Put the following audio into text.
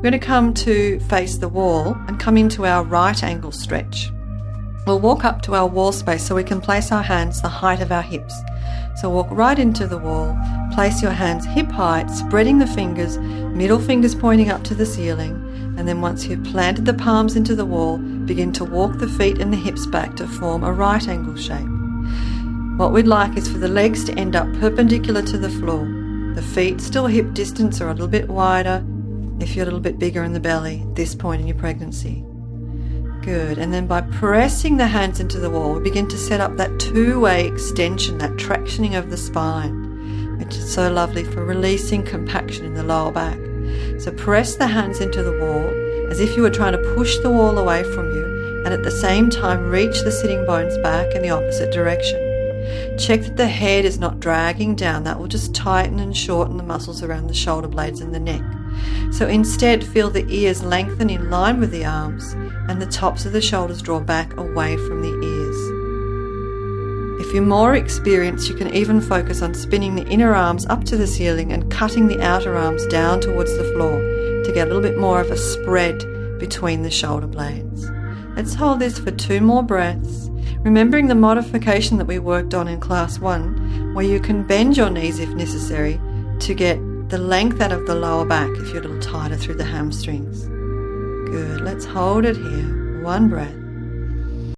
We're going to come to face the wall and come into our right angle stretch. We'll walk up to our wall space so we can place our hands the height of our hips. So walk right into the wall, place your hands hip height, spreading the fingers, middle fingers pointing up to the ceiling, and then once you've planted the palms into the wall, begin to walk the feet and the hips back to form a right angle shape. What we'd like is for the legs to end up perpendicular to the floor. The feet still hip distance or a little bit wider if you're a little bit bigger in the belly at this point in your pregnancy. Good. And then by pressing the hands into the wall, we begin to set up that two-way extension, that tractioning of the spine, which is so lovely for releasing compaction in the lower back. So press the hands into the wall as if you were trying to push the wall away from you, and at the same time reach the sitting bones back in the opposite direction. Check that the head is not dragging down. That will just tighten and shorten the muscles around the shoulder blades and the neck. So instead, feel the ears lengthen in line with the arms and the tops of the shoulders draw back away from the ears. If you're more experienced, you can even focus on spinning the inner arms up to the ceiling and cutting the outer arms down towards the floor to get a little bit more of a spread between the shoulder blades. Let's hold this for 2 more breaths, remembering the modification that we worked on in class 1, where you can bend your knees if necessary to get the length out of the lower back if you're a little tighter through the hamstrings. Good. Let's hold it here. 1 breath.